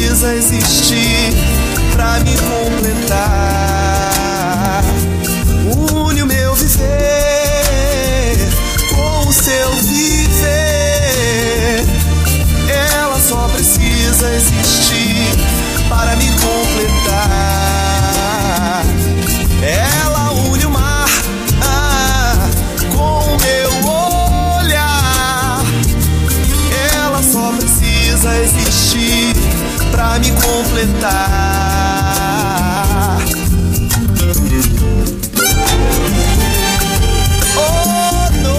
precisa existir pra me completar. Une o meu viver com o seu viver. Ela só precisa existir para me completar. Ela une o mar com o meu olhar. Ela só precisa existir pra me completar. Oh, no.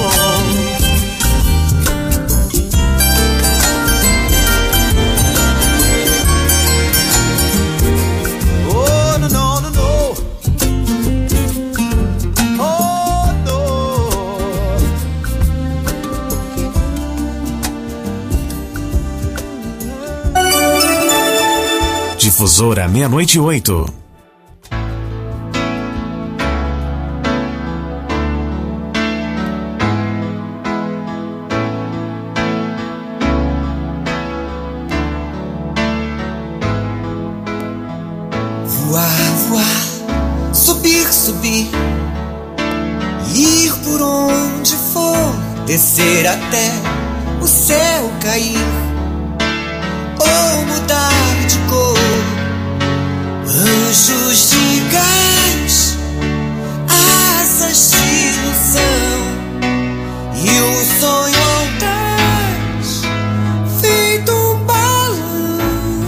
Oh, no, no, no, no. Oh, no. Difusora 608. Voar, voar, subir, subir, ir por onde for, descer até o céu cair, ou mudar de cor. Anjos de gás, asas de ilusão, e o sonho audaz, feito um balão.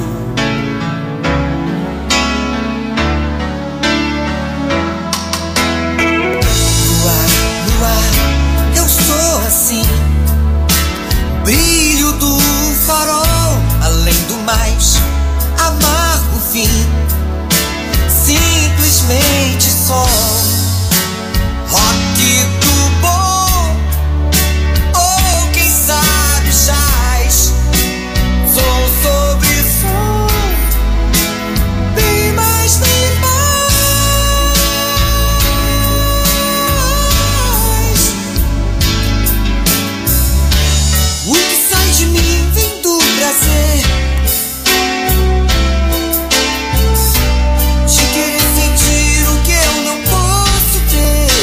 Voar no ar, eu sou assim, brilho do farol, além do mais, amargo fim, simplesmente só rock do bom, ou quem sabe jazz, som sobre som, bem mais, bem mais. O que sai de mim vem do prazer de querer sentir o que eu não posso ter.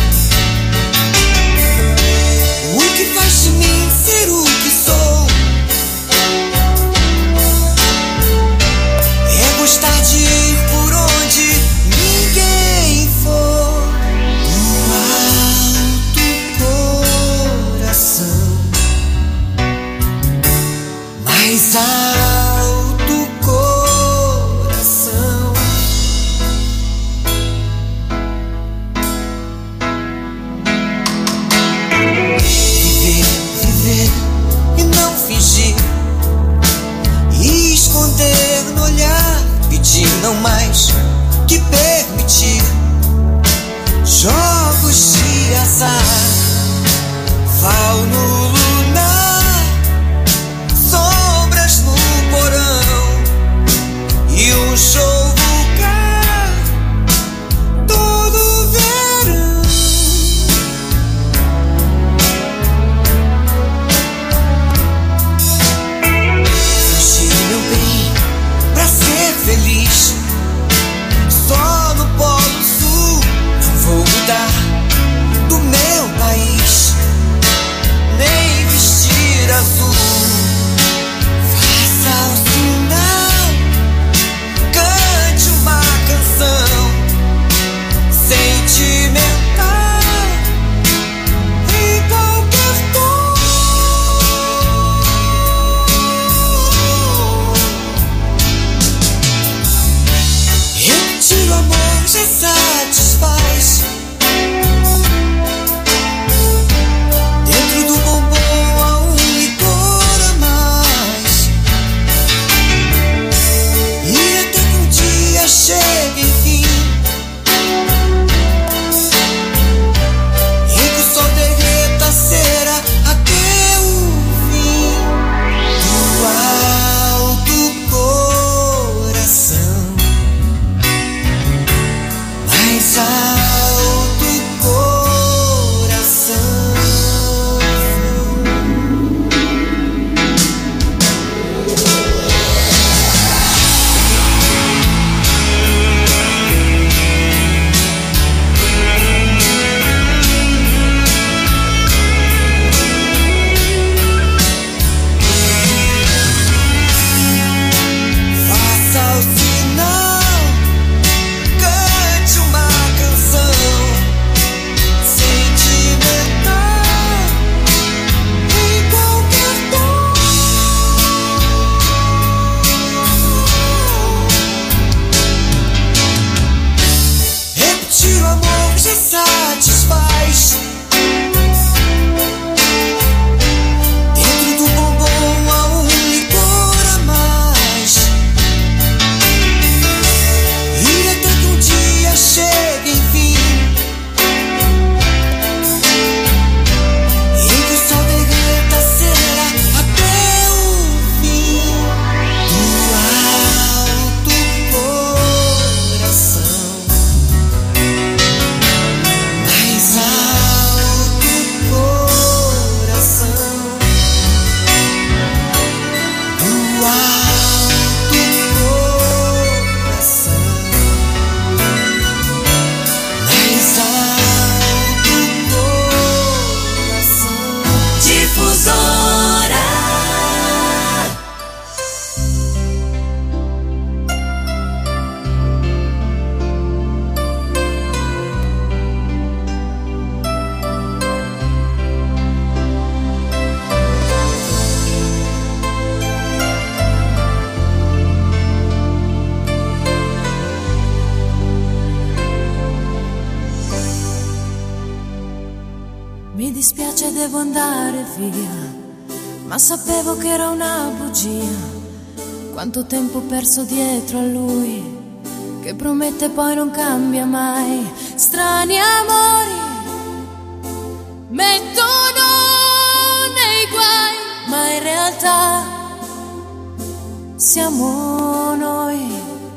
O que faz de mim ser o que sou é gostar de ir por onde ninguém for. No alto coração, mais alto coração. Viver, viver e não fingir, e esconder no olhar, pedir não mais que permitir. Jogos de azar, val no lunar, sombras no porão, e um show vulgar todo verão. Fugir, meu bem, pra ser feliz, só no Polo Sul. Não vou mudar do meu país, nem vestir azul. Faça o sinal, cante uma canção sentimental em qualquer tom. Repetir o amor já satisfaz. Dentro do bombom há um licor a mais, e até que um dia chegue enfim, e que o sol derreta a cera até o fim. Do alto coração, devo andare via, ma sapevo che era una bugia. Quanto tempo perso dietro a lui, che promette poi non cambia mai. Strani amori mettono nei guai, ma in realtà siamo noi.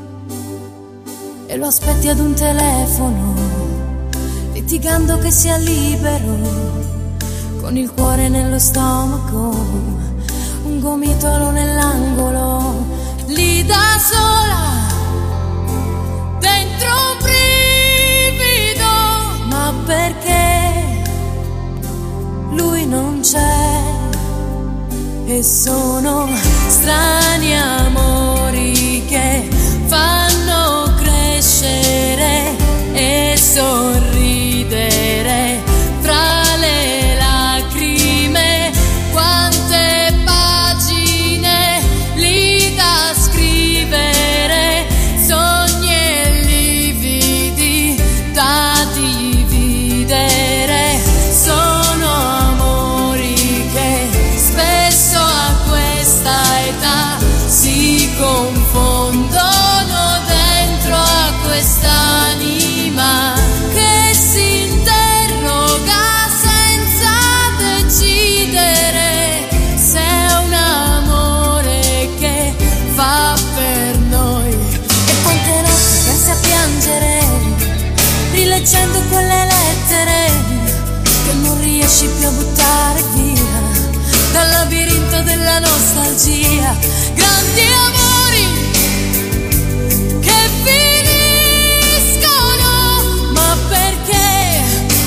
E lo aspetti ad un telefono, litigando che sia libero, con il cuore nello stomaco, un gomitolo nell'angolo, lì da sola, dentro un brivido. Ma perché lui non c'è? E sono strani amori che fanno crescere e sorridere fra le lacrime. Quante pagine lì da scrivere, sogni e lividi da dividere. Sono amori che spesso a questa età si confondono dentro a quest'anima che si interroga senza decidere se è un amore che fa per noi. E quante notti persi a piangere, rileggendo quelle lettere che non riesci più a buttare via dal labirinto della nostalgia. Grandi amori che finiscono, ma perché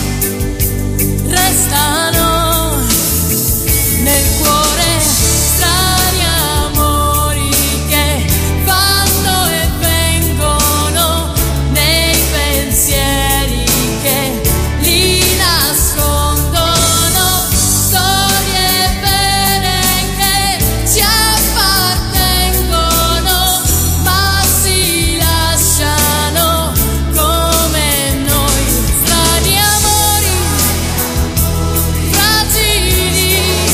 restano nel cuore. Strani amori che vanno e vengono nei pensieri che li nascondono. Storie vere che ci appartengono, ma si lasciano come noi. Strani amori fragili,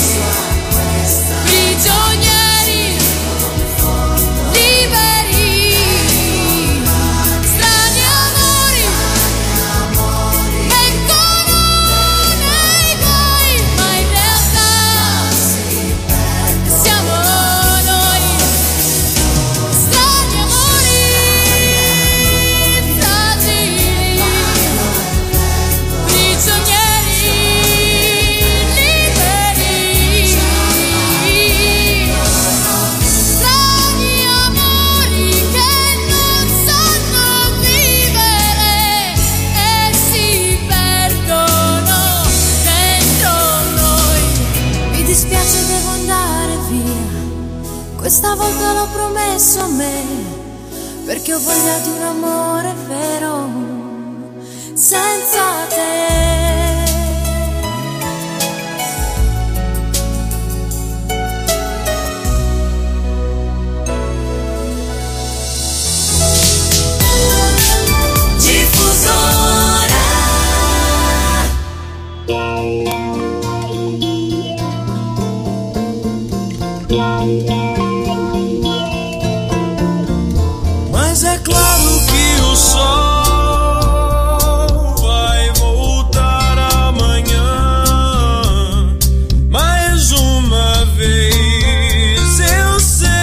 prigionieri liberi. Strani amori mettono nei guai, ma in realtà siamo noi. Strani amori fragili, prigionieri liberi. Strani amori che non sanno vivere e si perdono dentro noi. Mi dispiace, devo andare via, questa volta l'ho promesso a me, perché ho voglia di un amore vero senza te. Mas é claro que o sol vai voltar amanhã. Mais uma vez eu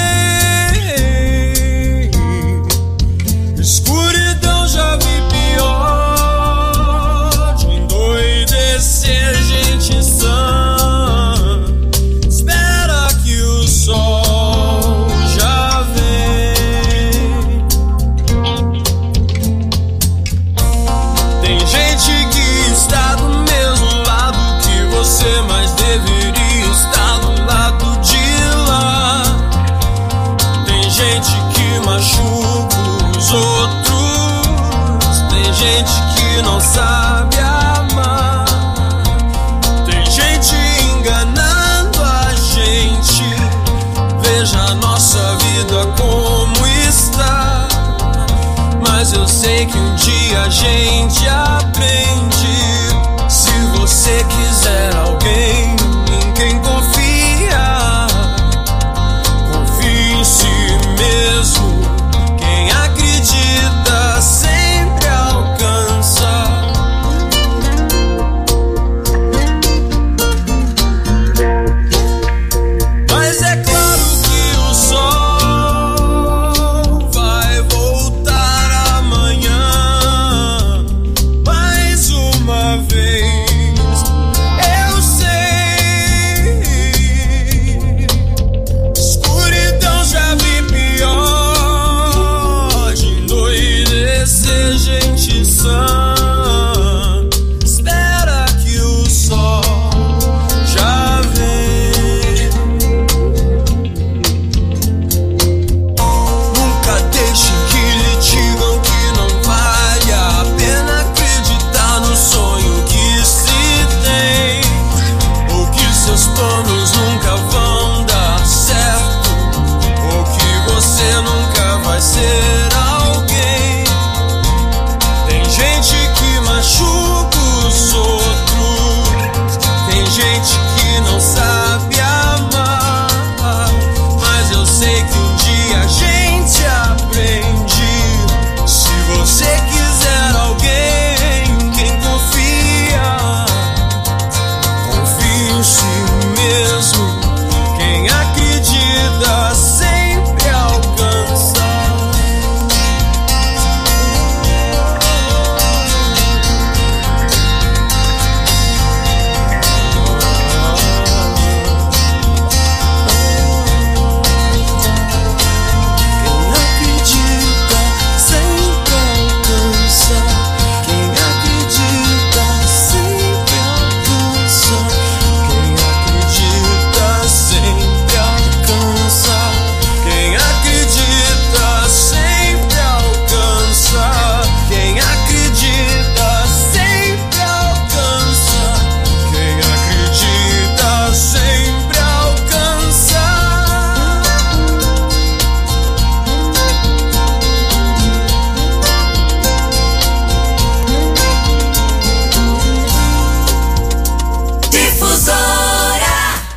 sei, escuridão já vi pior, de endoidecer gente sã. Espera que o sol já vem. Tem gente que está do mesmo lado que você, mas deveria estar do lado de lá. Tem gente que machuca os outros, tem gente que não sabe amar. Tem gente enganando a gente. Veja a nossa vida como está. Mas eu sei que um dia a gente aprende. Se você você quiser alguém em quem confia, confie em si mesmo. Quem acredita sempre alcança. Mas é claro que o sol vai voltar amanhã mais uma vez. Eu sei, escuridão já vi pior, de endoidecer gente sã. Espera que o sol já vem. Nunca deixe que lhe digam que não vale a pena acreditar no sonho que se tem, ou que seus planos nunca vão dar certo, ou que você nunca vai ser alguém. Tem gente que machuca os outros, tem gente que não sabe amar, mas eu sei que um dia a gente aprende. Se você quiser alguém em quem confia, confie em si mesmo. Quem acredita sempre alcança. Quem acredita sempre alcança. Quem acredita sempre alcança. Quem acredita sempre alcança. Quem acredita sempre alcança. Quem acredita sempre alcança. Quem acredita sempre alcança. Difusora.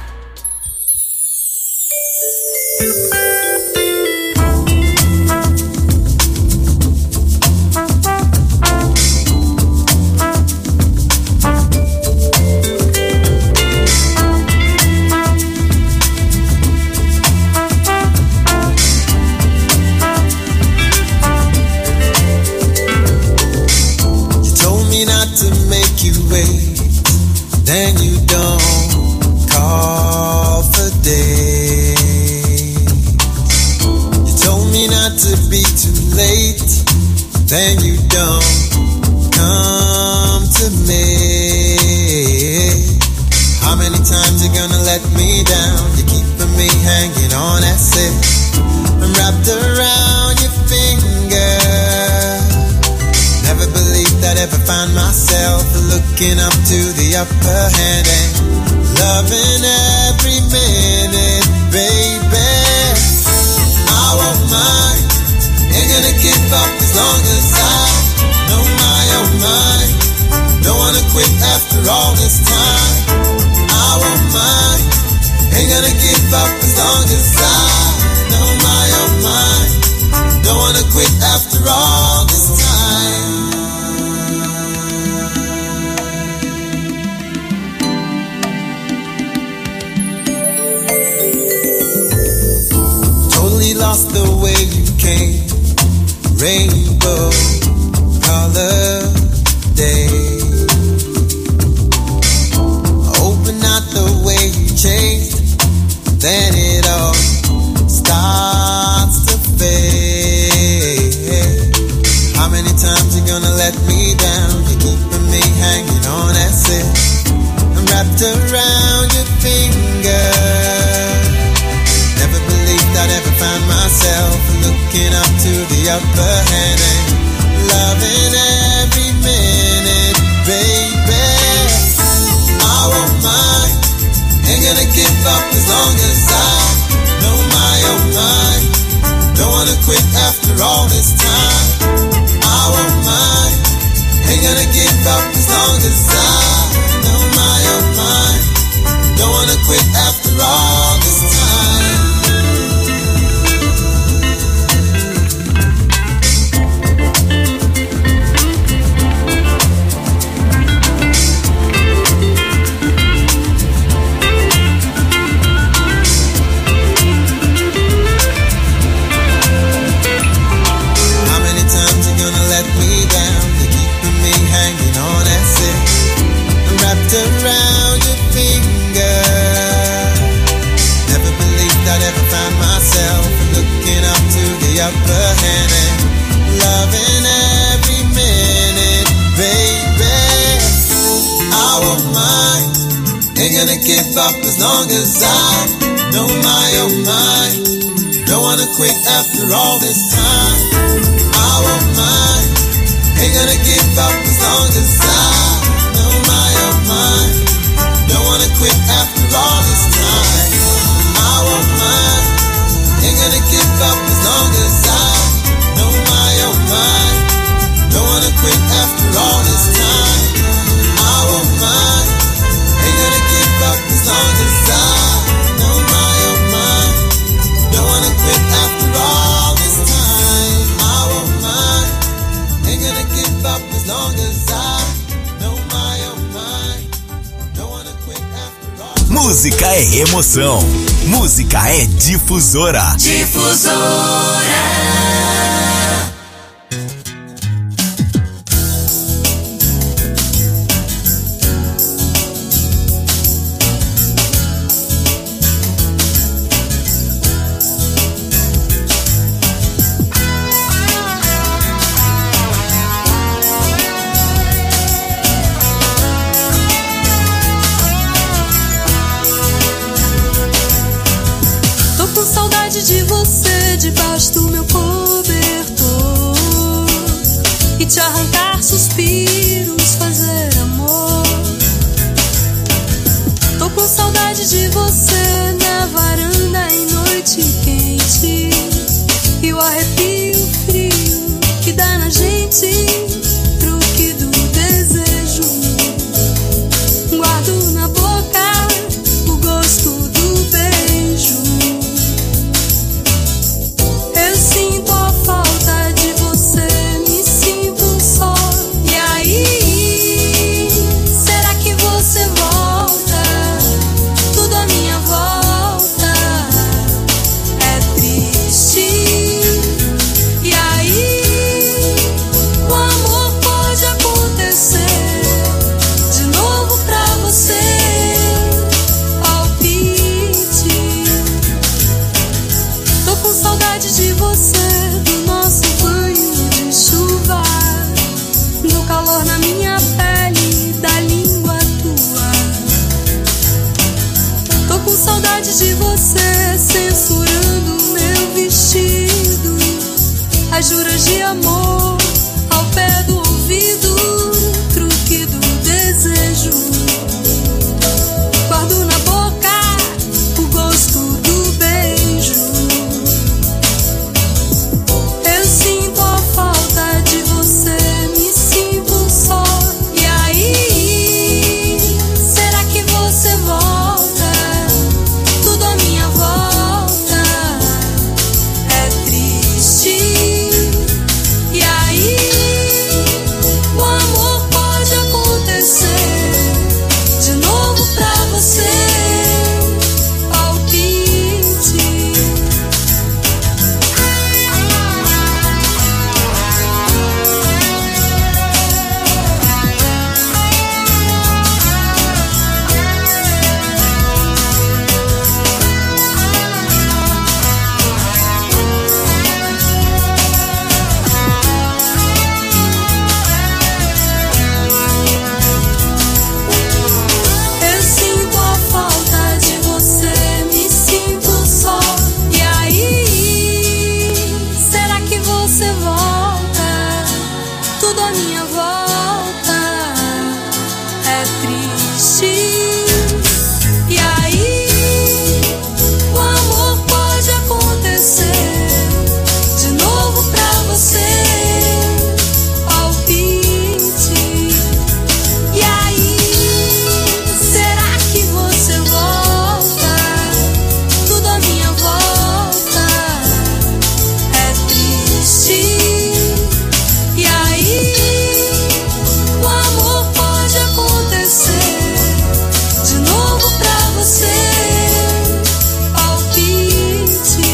You told me not to make you wait, then you don't call for days. You told me not to be too late, then you don't come to me. How many times you gonna let me down? You're keeping me hanging on, that's it. I'm wrapped around your finger. Never believed I'd ever find myself looking up to the upper hand and loving every minute, baby. I won't mind, ain't gonna give up as long as I know my own mind. Don't wanna quit after all this time. I won't mind, ain't gonna give up as long as I know my own mind. Don't wanna quit after all this time. Totally lost the way you came, rainbow color day. Open out the way you changed, then it all starts to fade. How many times you gonna let me down? You're keeping me hanging on, that's it. I'm wrapped around your finger. Never believed I'd ever find myself looking up to the upper hand and loving every minute, baby. I won't mind, ain't gonna give up as long as I know my own mind. Don't wanna quit after all this time. I won't mind, ain't gonna give up as long as I know my give up as long as I know my, oh my. Don't wanna quit after all this time. I won't mind. Ain't gonna give up as long as I know my, oh my. Don't wanna quit after all this time. I won't mind. Ain't gonna give up as long as I know my, oh my. Don't wanna quit after all this time. I won't mind. Ain't gonna give up as long as I know my, oh my. Don't wanna quit after all this time. I won't mind. Ain't gonna give up as long as I know my, oh my. Don't wanna quit after all. Música é emoção. Música é Difusora. Difusora. De você debaixo do meu cobertor e te arrancar suspiros, fazer amor. Tô com saudade de você na varanda em noite quente e o arrepio frio que dá na gente, truque do desejo. Guardo na boca o gosto do beijo. Sinto a falta de você, me sinto só. E aí, será que você volta? Tudo à minha volta é triste. E aí, o amor pode acontecer de novo pra você. Palpite. Tô com saudade de você, do nosso banho de chuva, do calor na minha pele, da língua tua. Tô com saudade de você, censurando meu vestido, as juras de amor ao pé do ouvido, truque do desejo. Guardo na boca o gosto do beijo. Eu sinto a falta de você, me sinto só. E aí, será que você volta? Tudo à minha volta é triste. E aí, o amor pode acontecer de novo pra você. Palpite. Eu sinto a falta de você, me sinto só. E aí, será que você volta? Tudo à minha volta é triste. E aí, o amor pode acontecer de novo pra você. Palpite. E aí, será que você volta? Tudo à minha volta é triste. E aí, o amor pode acontecer de novo pra você. Palpite.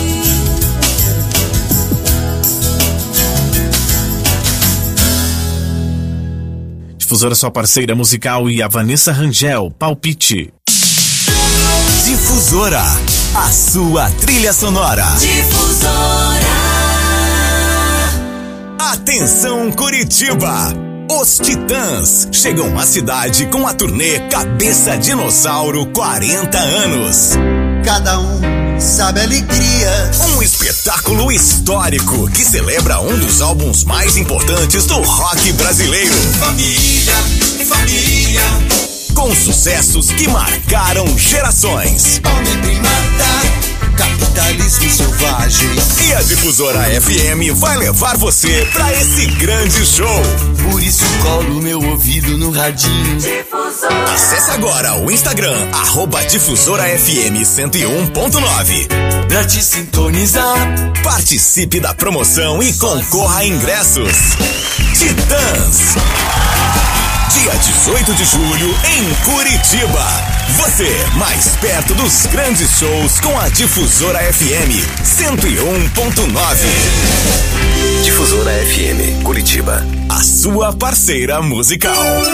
Difusora, sua parceira musical, e a Vanessa Rangel, Palpite. Difusora, a sua trilha sonora. Difusora. Atenção, Curitiba! Os Titãs chegam à cidade com a turnê Cabeça Dinossauro 40 anos. Cada um sabe a alegria. Um espetáculo histórico que celebra um dos álbuns mais importantes do rock brasileiro. Família, família. Com sucessos que marcaram gerações. Homem primata, capitalismo selvagem. E a Difusora FM vai levar você pra esse grande show. Por isso colo meu ouvido no radinho. Difusora. Acesse agora o Instagram, @DifusoraFM 101.9. Pra te sintonizar. Participe da promoção e concorra a ingressos. Titãs. Dia 18 de julho em Curitiba. Você mais perto dos grandes shows com a Difusora FM 101.9. Difusora FM Curitiba, a sua parceira musical.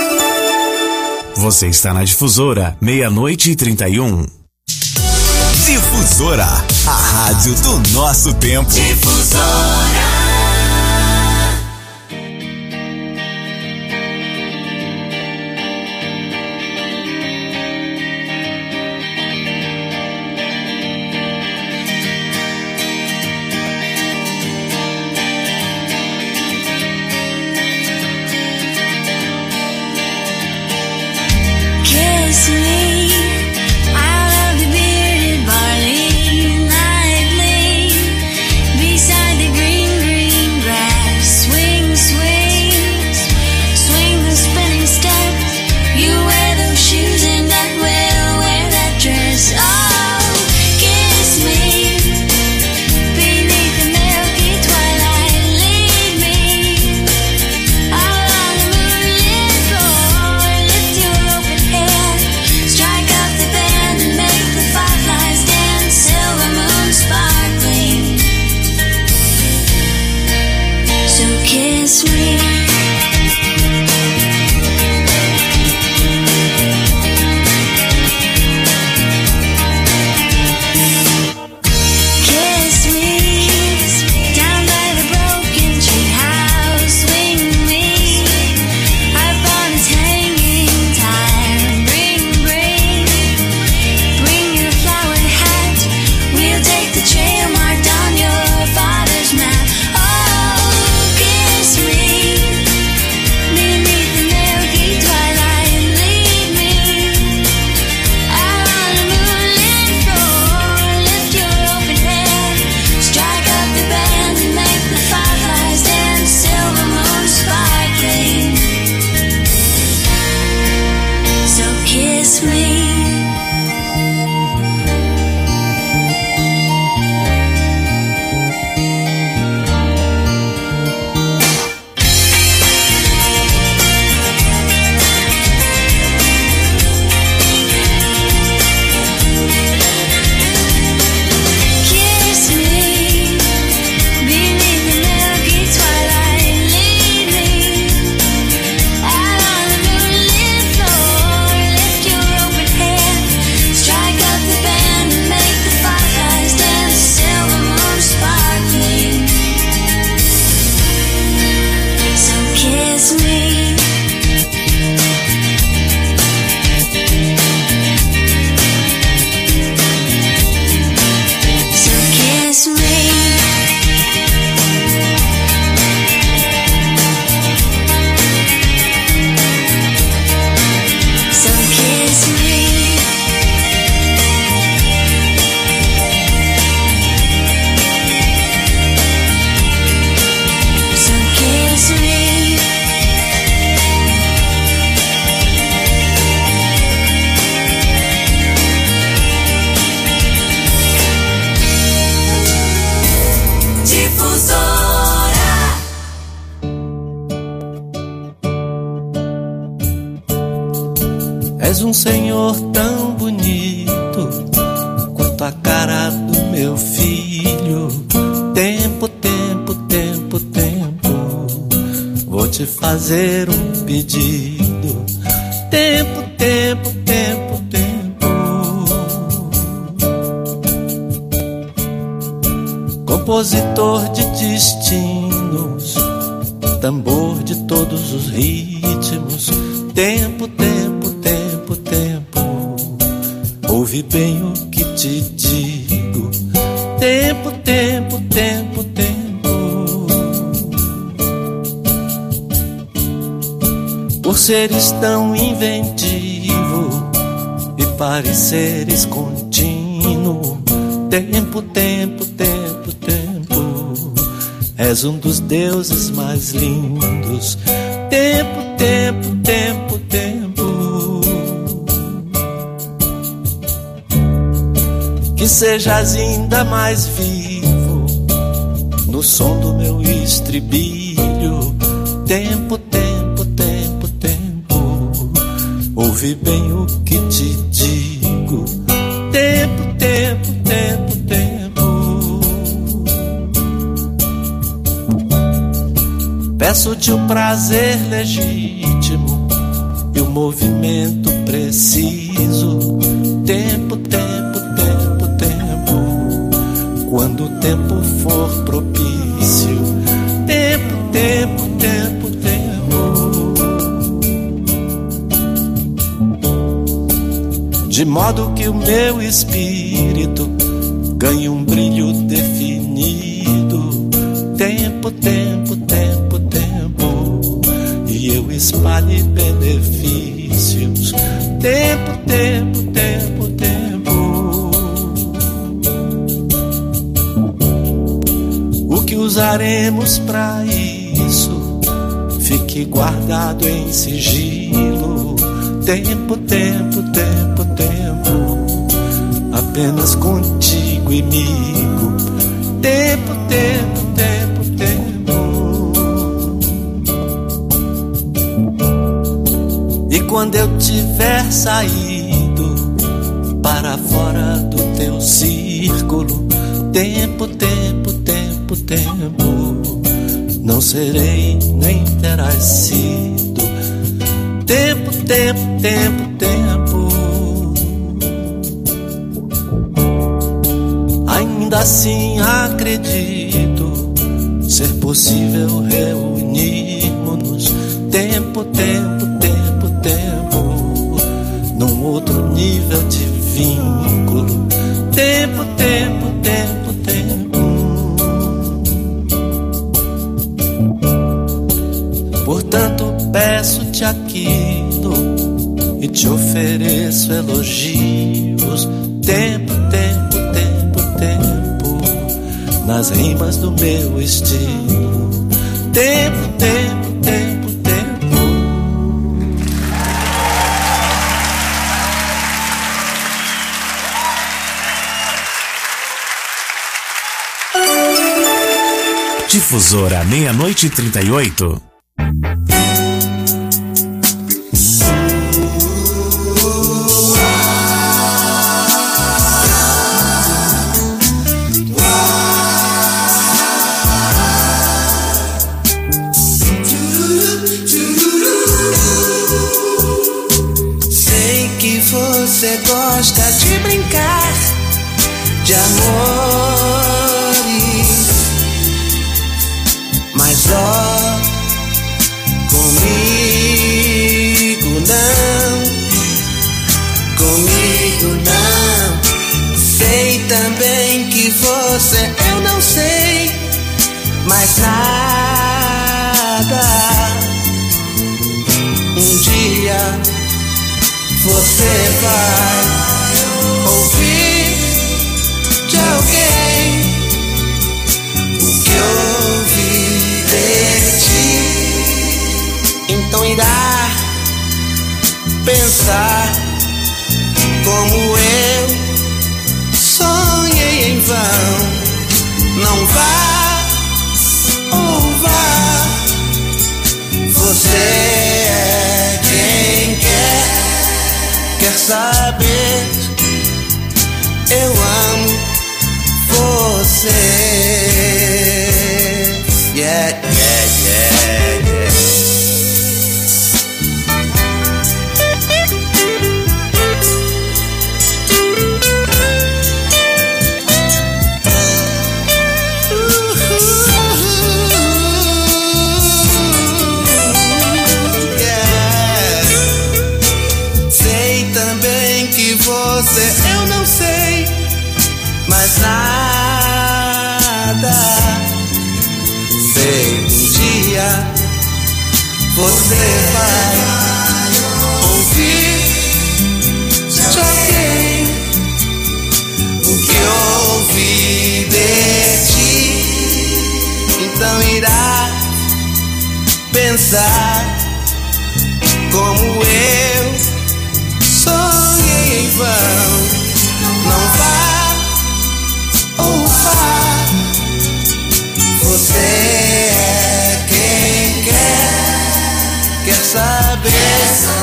Você está na Difusora, 00:31. Difusora, a rádio do nosso tempo. Difusora. És um senhor tão bonito quanto a cara do meu filho. Tempo, tempo, tempo, tempo, vou te fazer um pedido. Tempo, tempo, tempo, tempo. Compositor de destinos, tambor de todos os ritmos. Tempo, tempo, tempo, tempo, ouve bem o que te digo. Tempo, tempo, tempo, tempo. Por seres tão inventivo e pareceres contínuo. Tempo, tempo, tempo, tempo, és um dos deuses mais lindos. Tempo, tempo, tempo, tempo. Que sejas ainda mais vivo no som do meu estribilho. Tempo, tempo, tempo, tempo, ouve bem o que te digo. Tempo, tempo, tempo, tempo. Peço-te o prazer legítimo e o movimento preciso. Tempo, tempo, tempo, tempo, quando o tempo for propício. Tempo, tempo, tempo, tempo. De modo que o meu espírito ganhe um brilho definido. Tempo, tempo, tempo, tempo, e eu espalhe benefícios. Tempo, tempo, tempo, tempo. O que usaremos pra isso fique guardado em sigilo. Tempo, tempo, tempo, tempo, apenas contigo e migo. Tempo, tempo, tempo, tempo. E quando eu tiver saído para fora do teu círculo. Tempo, tempo, tempo, tempo, não serei nem terás sido. Tempo, tempo, tempo, tempo. Ainda assim acredito ser possível reunirmos-nos. Tempo, tempo, tempo, tempo, num outro nível de vínculo. Tempo, tempo, tempo, tempo. Portanto peço-te aquilo e te ofereço elogios. Tempo, tempo, tempo, tempo, nas rimas do meu estilo. Tempo, tempo, tempo, tempo. Difusora 00:38. Você gosta de brincar de amores, mas ó, comigo não. Sei também que você, eu não sei mais nada. Um dia você vai ouvir de alguém o que ouvi de ti. Então irá pensar como eu sonhei em vão. Não vá ou vá, você é quem quer saber, eu amo você. Yeah, yeah, yeah, yeah. nada. Sei um dia você vai ouvir de alguém o que ouvi de ti. Então irá pensar como eu sonhei em vão. Não vá ou vá, você é quem quer saber.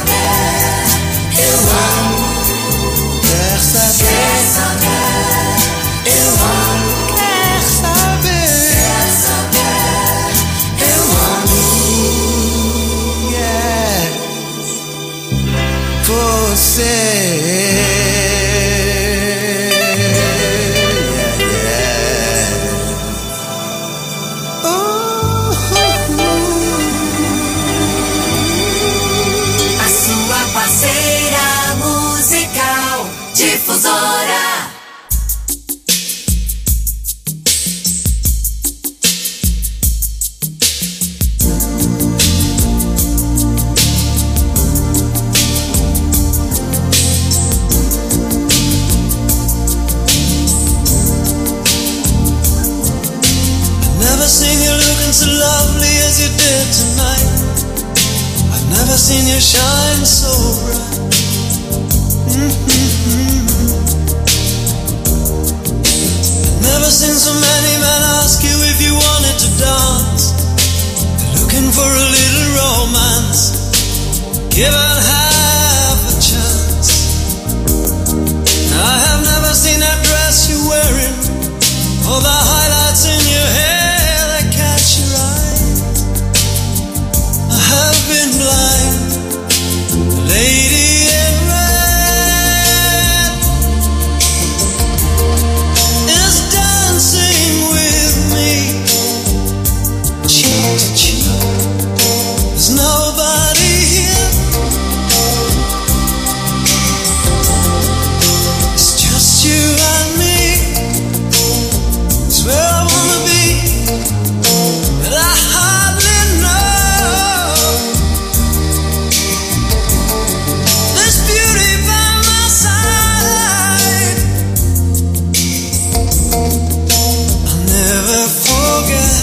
Eu amo, quer saber. Eu amo, quer saber. Eu amo, yeah. Você. Difusora. Never seen you looking so lovely as you did tonight. I've never seen you shine so bright. Never seen so many men ask you if you wanted to dance. They're looking for a little romance, given half a chance. I have never seen that dress you're wearing, or the highlights in your hair that catch your eye. I have been blind, lady in red is dancing with me, cheek to cheek. There's nobody here. It's just you and me. It's where I wanna be, but I hardly know. This beauty by my side, I'll never forget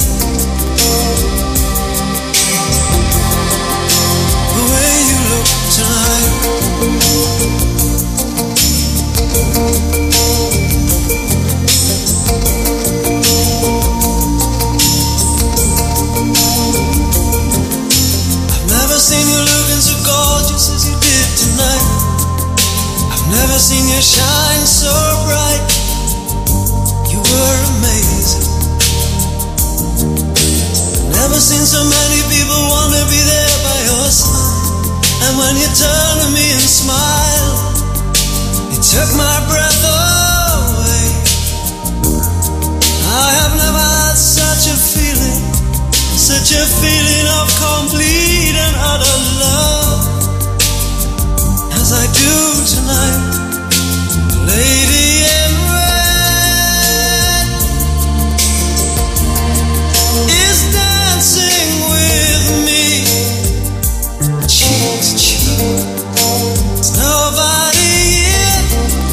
the way you look tonight. I've never seen you looking so gorgeous as you did tonight. I've never seen you shine so bright. You were amazing. Never seen so many people want to be there by your side. And when you turn to me and smile, it took my breath away. I have never had such a feeling of complete and utter love as I do tonight. Lady in red is dancing with me, cheek to cheek. There's nobody here.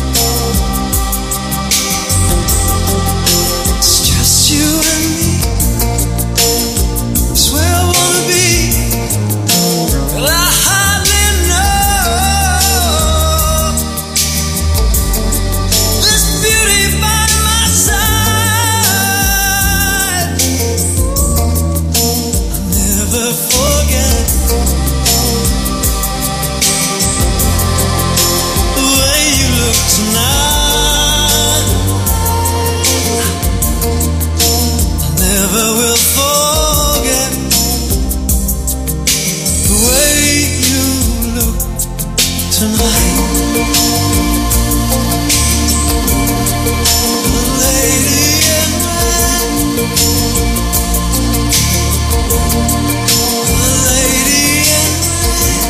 It's just you and me. It's where I wanna be, but I hardly know. This beauty by my side, I'll never forget the way you look tonight. I never will forget the way you look tonight. The lady in red, the lady in red,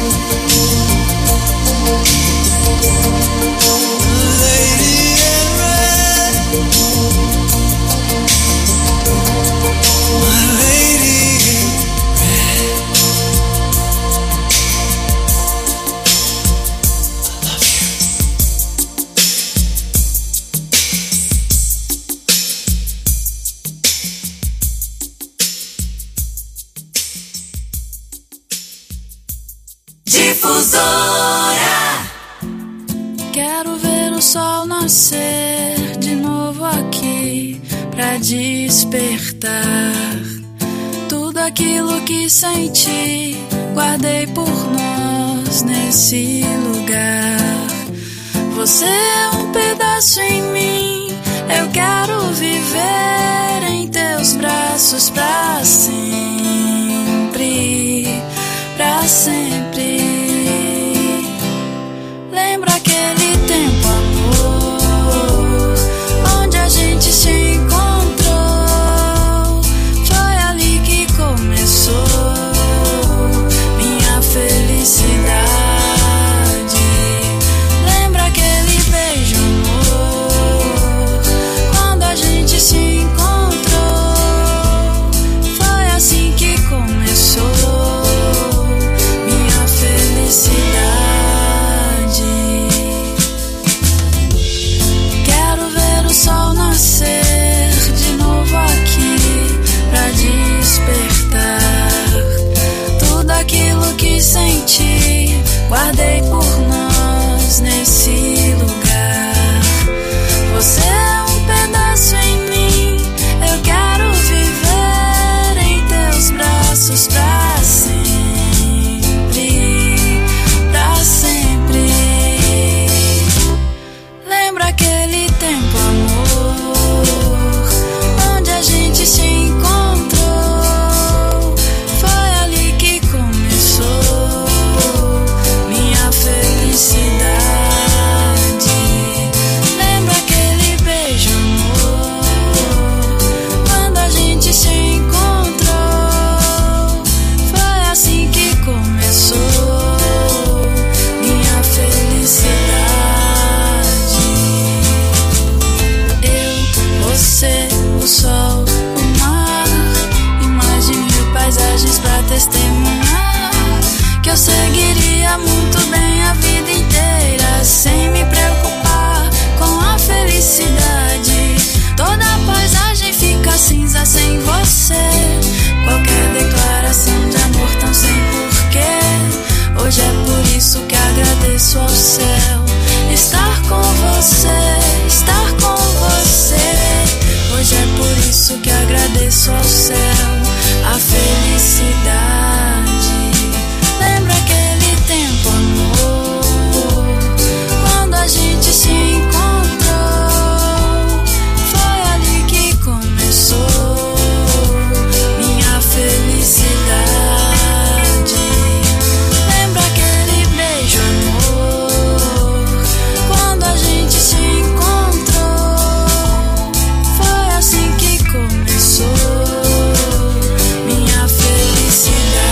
the lady in red. Difusora. Quero ver o sol nascer de novo aqui pra despertar tudo aquilo que senti, guardei por nós nesse lugar. Você é um pedaço em mim, eu quero viver em teus braços pra sempre, pra sempre. Lembra aquele tempo, amor, onde a gente se encontrou? Foi ali que começou minha felicidade. Lembra aquele beijo, amor, quando a gente se encontrou? Foi assim que começou minha felicidade. Quero ver o sol nascer de novo aqui pra despertar tudo aquilo que senti, guardei por nós nesse lugar. Você é um pedaço em mim, eu quero viver em teus braços pra sempre, pra sempre. Lembra aquele tempo, amor, onde a gente se encontrou? Foi ali que começou minha felicidade. Lembra aquele beijo, amor, quando a gente se encontrou? Foi assim que começou minha felicidade. Eu, você, o sol, o mar e mais de 1000 paisagens pra testemunhar que eu seguiria muito bem a vida inteira sem me preocupar com a felicidade. Toda a paisagem fica cinza sem você. Qualquer declaração de amor tão sem porquê. Hoje é por isso que agradeço ao céu estar com você, estar com você. Hoje é por isso que agradeço ao céu a felicidade. Lembra aquele tempo, amor, quando a gente se encontrou? Foi ali que começou minha felicidade. Lembra aquele beijo, amor, quando a gente se encontrou? Foi assim que começou minha felicidade.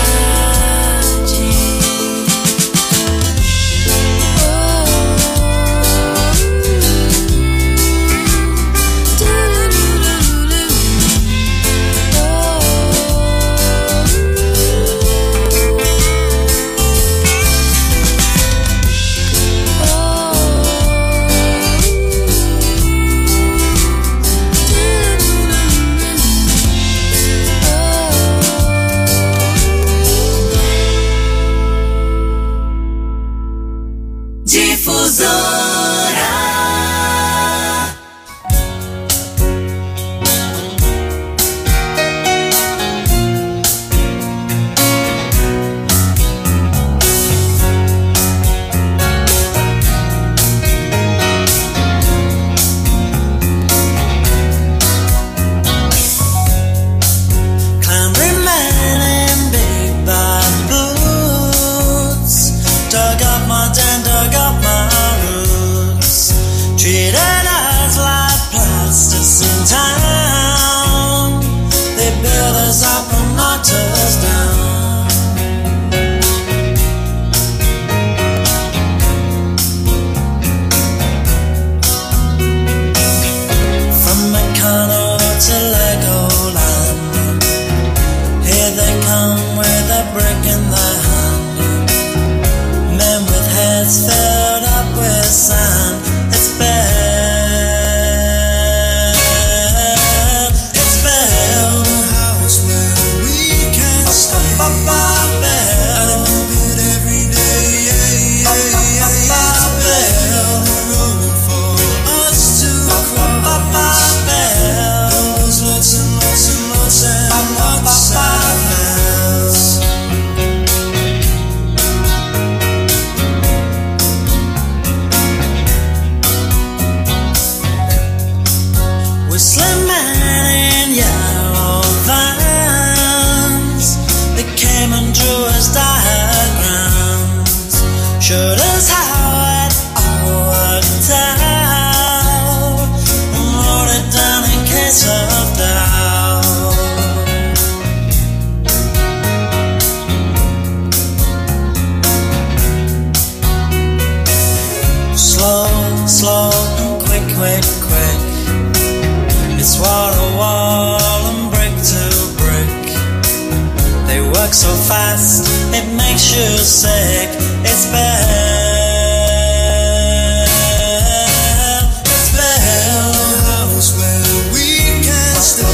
works so fast, it makes you sick. It's bad. It's bad. House where we can stay.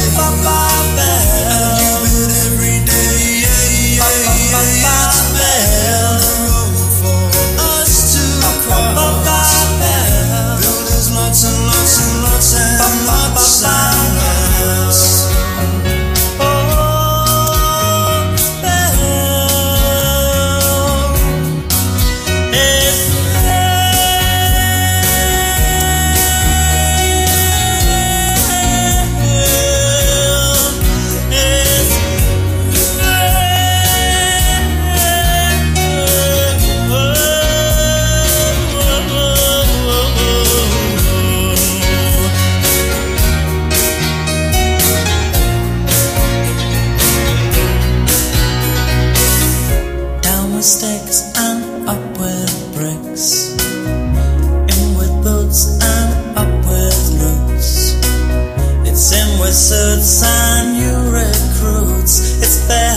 And you bid every day. It's bad. For us to cross. Builders lots and lots and lots and lots and lots. Sticks and up with bricks, in with boots and up with roots. It's in with suits and new recruits. It's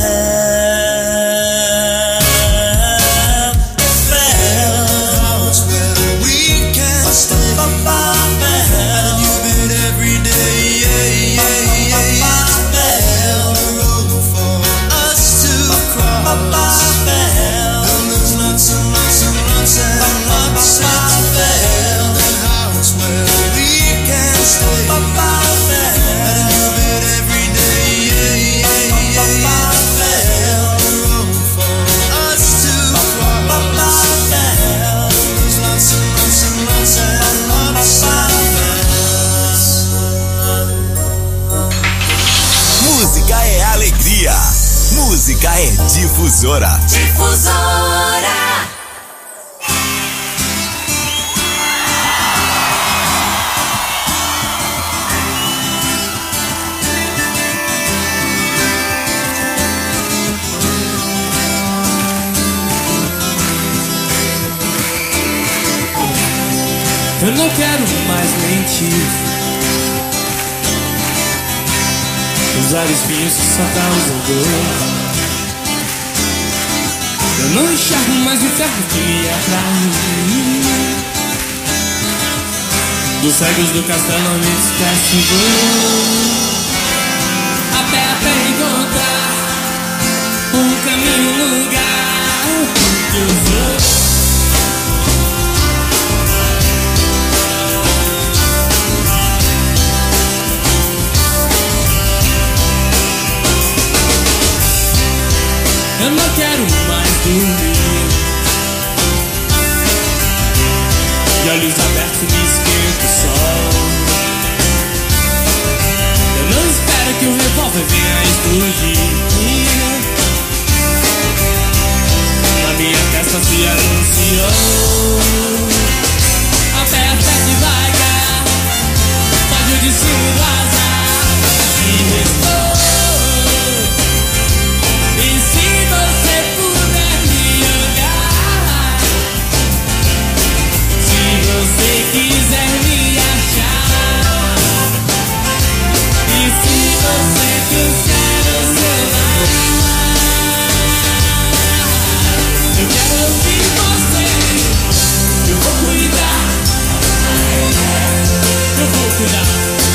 bad. It's bad. House where we can stay. And you bid every day. It's bad. The road for us to cross. Lots and lots and lots and lots of fail. That house where we can stay. And you bid every day. Fail. The road for us to cross. There's lots and lots and lots and lots of fails. Música é alegria. Música é Difusora. Difusora. Eu não quero mais mentir, usar espinhos que só causam dor. Eu não enxergo mais o inferno que me atrai. Dos cegos do castelo não me esquece dor. Até encontrar um caminho no lugar que eu sou. Eu não quero mais dormir, de olhos abertos me esquenta o sol. Eu não espero que o revólver venha explodir. Na minha testa se anunciou. Aperta devagar, pode o destino do azar. E restou. E se você puder me olhar, se você quiser me achar, e se você trouxer o celular, eu quero ouvir você. Eu vou cuidar, eu vou cuidar.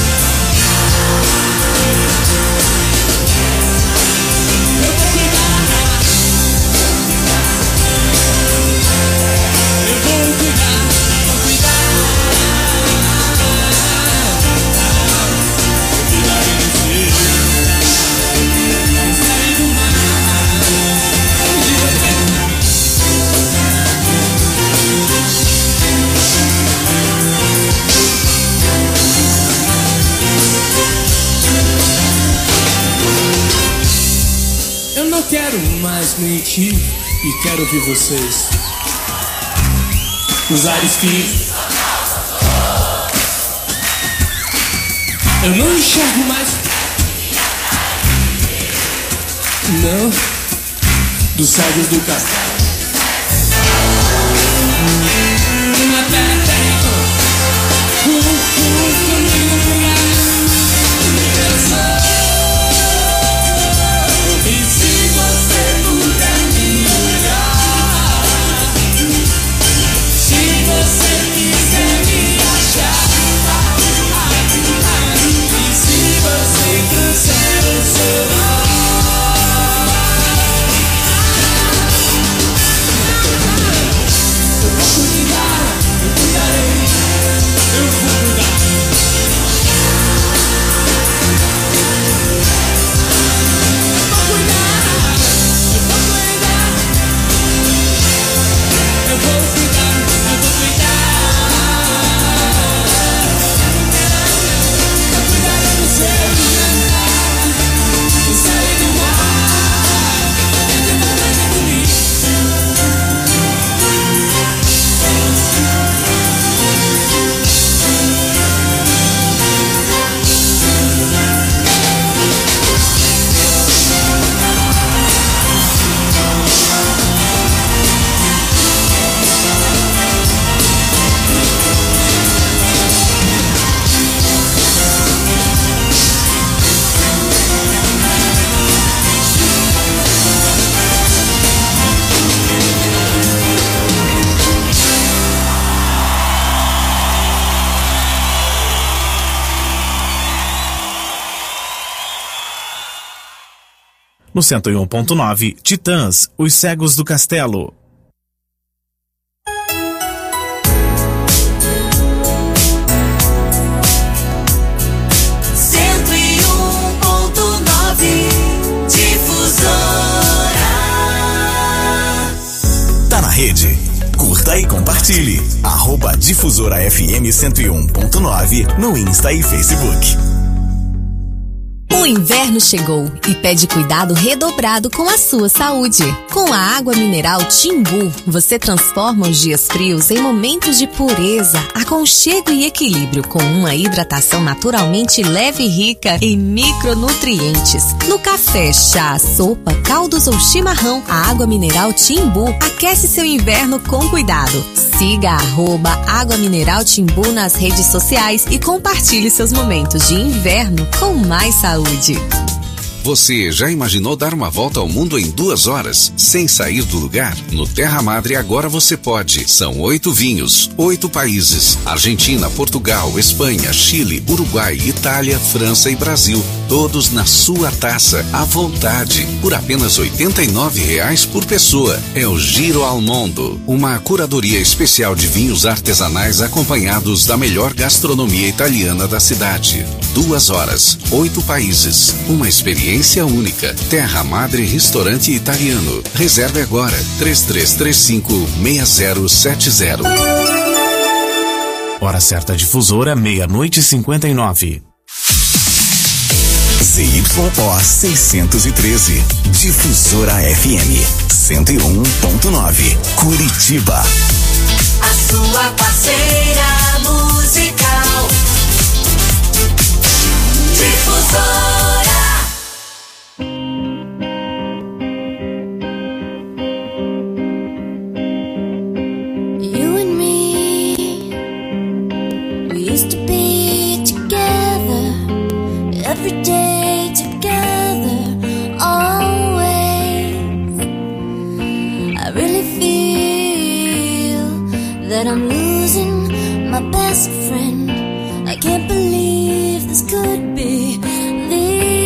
Quero mais mentir e quero ouvir vocês. Usar espinhos. Eu não enxergo mais. Não. Dos cegos do castelo. Até tempo. Eu sou. E se você No 101.9, Titãs, Os Cegos do Castelo. Tá na rede? Curta e compartilhe. @Difusora FM 101.9 no Insta e Facebook. O inverno chegou e pede cuidado redobrado com a sua saúde. Com a água mineral Timbu, você transforma os dias frios em momentos de pureza, aconchego e equilíbrio, com uma hidratação naturalmente leve e rica em micronutrientes. No café, chá, sopa, caldos ou chimarrão, a água mineral Timbu aquece seu inverno com cuidado. Siga @Água Mineral Timbu nas redes sociais e compartilhe seus momentos de inverno com mais saúde. Você já imaginou dar uma volta ao mundo em 2 horas, sem sair do lugar? No Terra Madre agora você pode. São 8 vinhos, 8 países: Argentina, Portugal, Espanha, Chile, Uruguai, Itália, França e Brasil. Todos na sua taça, à vontade, por apenas R$ 89,00 por pessoa. É o Giro ao Mundo, uma curadoria especial de vinhos artesanais acompanhados da melhor gastronomia italiana da cidade. 2 horas, 8 países, uma experiência única. Terra Madre Restaurante Italiano. Reserve agora, 3335-6070. Hora certa Difusora, 00:59. ZYO 613, Difusora FM 101.9, Curitiba. A sua parceira musical. Difusora. You and me, we used to be together every day, together, always. I really feel that I'm losing my best friend. I can't believe this could be the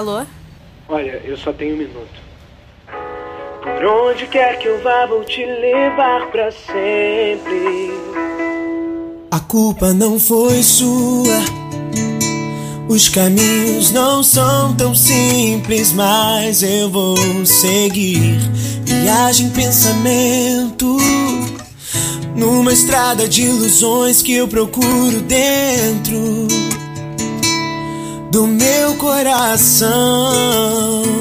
Alô? Olha, eu só tenho 1 minuto. Por onde quer que eu vá, vou te levar pra sempre. A culpa não foi sua. Os caminhos não são tão simples, mas eu vou seguir. Viagem, pensamento, numa estrada de ilusões que eu procuro dentro do meu coração.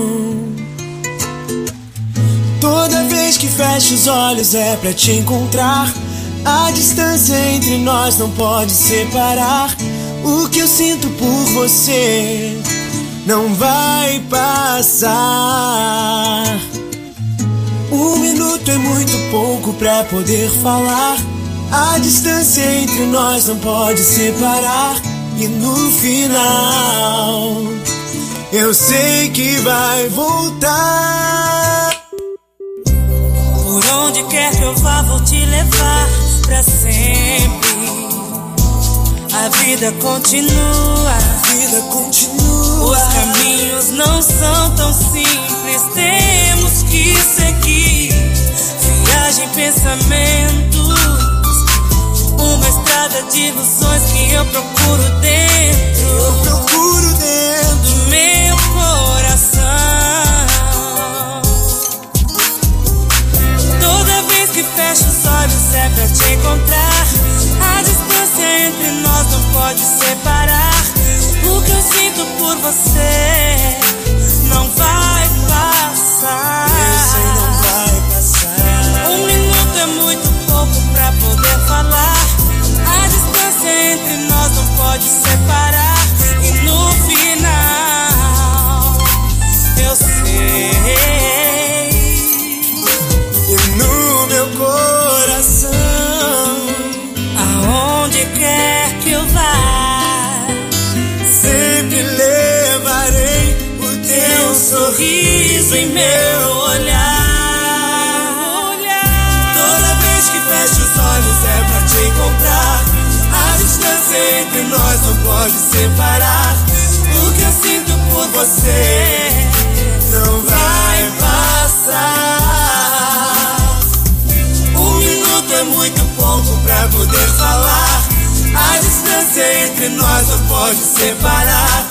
Toda vez que fecho os olhos é pra te encontrar. A distância entre nós não pode separar. O que eu sinto por você não vai passar. 1 minuto é muito pouco pra poder falar. A distância entre nós não pode separar. E no final eu sei que vai voltar. Por onde quer que eu vá, vou te levar pra sempre. A vida continua, Os caminhos não são tão simples, temos que seguir. Viagem, pensamentos, uma estrada de ilusões que eu procuro dentro do meu coração. Toda vez que fecho os olhos é pra te encontrar. A distância entre nós não pode separar. O que eu sinto por você não vai passar. Eu sei, não vai passar. 1 minuto é muito pouco pra poder falar. A distância entre nós não pode separar. E no final eu sei. E no meu coração, aonde quer que eu vá, sempre levarei o teu sorriso em meu olhar. Toda vez que fecho os olhos é pra te encontrar. A distância entre nós não pode separar. O que eu sinto por você não vai passar. 1 minuto é muito pouco pra poder falar. A distância entre nós não pode separar.